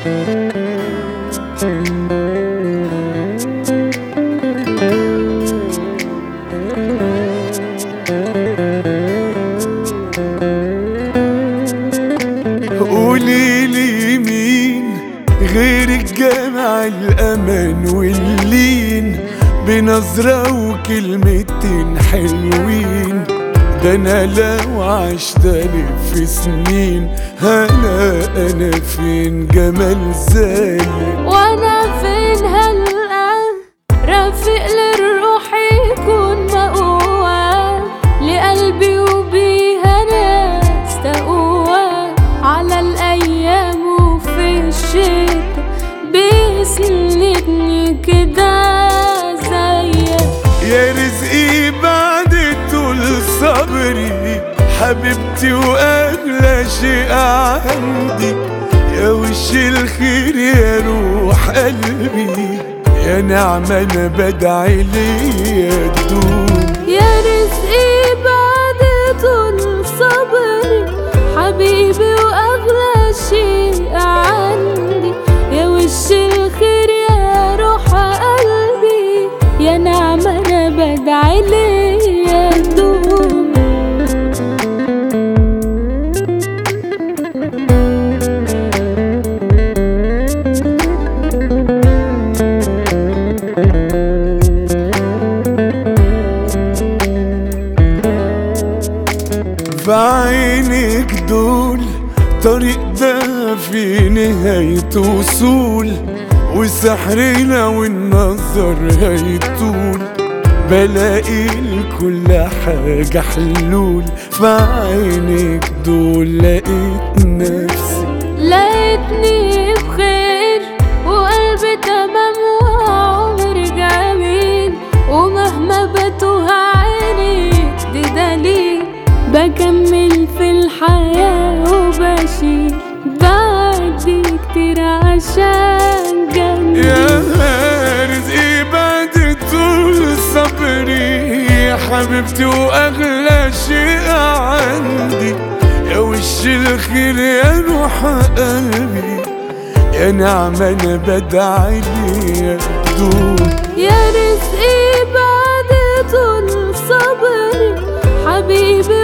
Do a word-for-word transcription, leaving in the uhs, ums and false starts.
قوليلي مين غيرك جمع الأمان واللين بنظرة وكلمتين حلوين؟ ده أنا لو عشت ألف سنين هلا أنا فين جمال زي وأنا فين هلقى رفيق للروح يكون مقوى لقلبي وبيها ناس تقوى على الأيام وفي الشتا بيسندني كده زيك. يا رزقي بعد طول صبري حبيبتي وأغلى شيء عندي، يا وش الخير يا روح قلبي، يا نعمة أنا بدعي ليا تدوم. يا رزقي بعد طول صبري حبيبي وأغلى شيء عندي، يا وش الخير يا روح قلبي، يا نعمة أنا بدعي ليا تدوم. بعينك دول طريق ده في نهاية وصول، وسحرنا والنظر هيطول، بلاقي لكل حاجة حلول. بعينك دول لقيت نفسي، لقيتني بخير وقلبي تمام وعمري جميل، ومهما بتوه عيني دي دليل بكمل في الحياة وبشيل بعدي كتير عشان جميل. يا رزقي بعد طول صبري حبيبتي وأغلى شيء عندي، يا وش الخير يا روح قلبي، يا نعمة أنا بدعي ليا تدوم. يا رزقي بعد طول صبري حبيبي